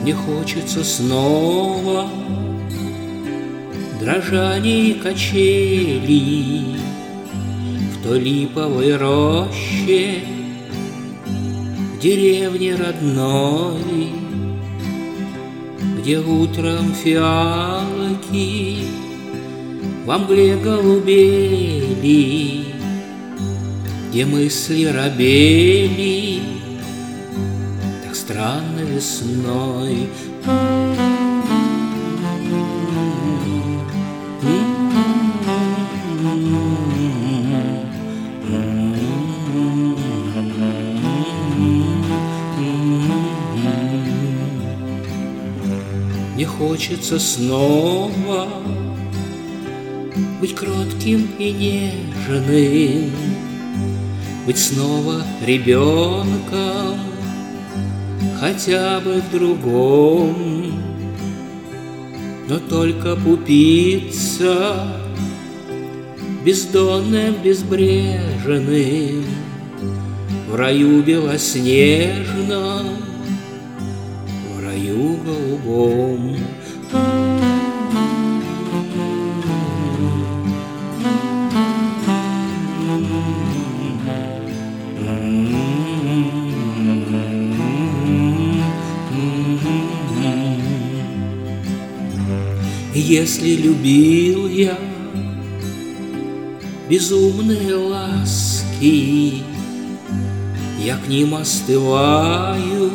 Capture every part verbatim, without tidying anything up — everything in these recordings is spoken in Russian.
Мне хочется снова дрожаний качелей в той липовой роще, в деревне родной, где утром фиалки во мгле голубели, где мысли робели так странно весной. Мне хочется снова быть кротким и нежным, быть снова ребенком, хотя бы в другом, но только купиться бездонным, безбрежным в раю белоснежном, в раю голубом. Если любил я безумные ласки, я к ним остываю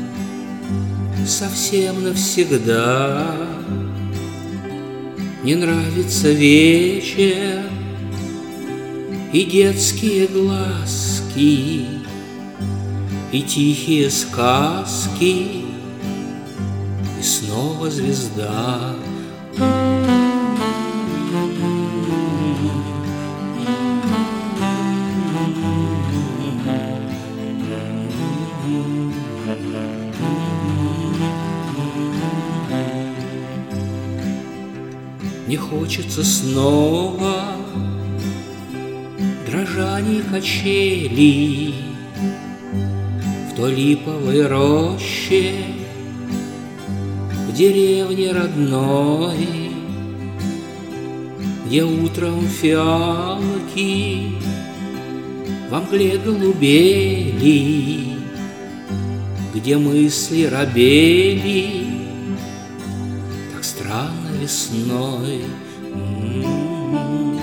совсем навсегда. Мне нравится вечер и детские глазки, и тихие сказки, и снова звезда. Мне хочется снова дрожаний качелей в той липовой роще, в деревне родной, где утром фиалки во мгле голубели, где мысли робели так странно весной.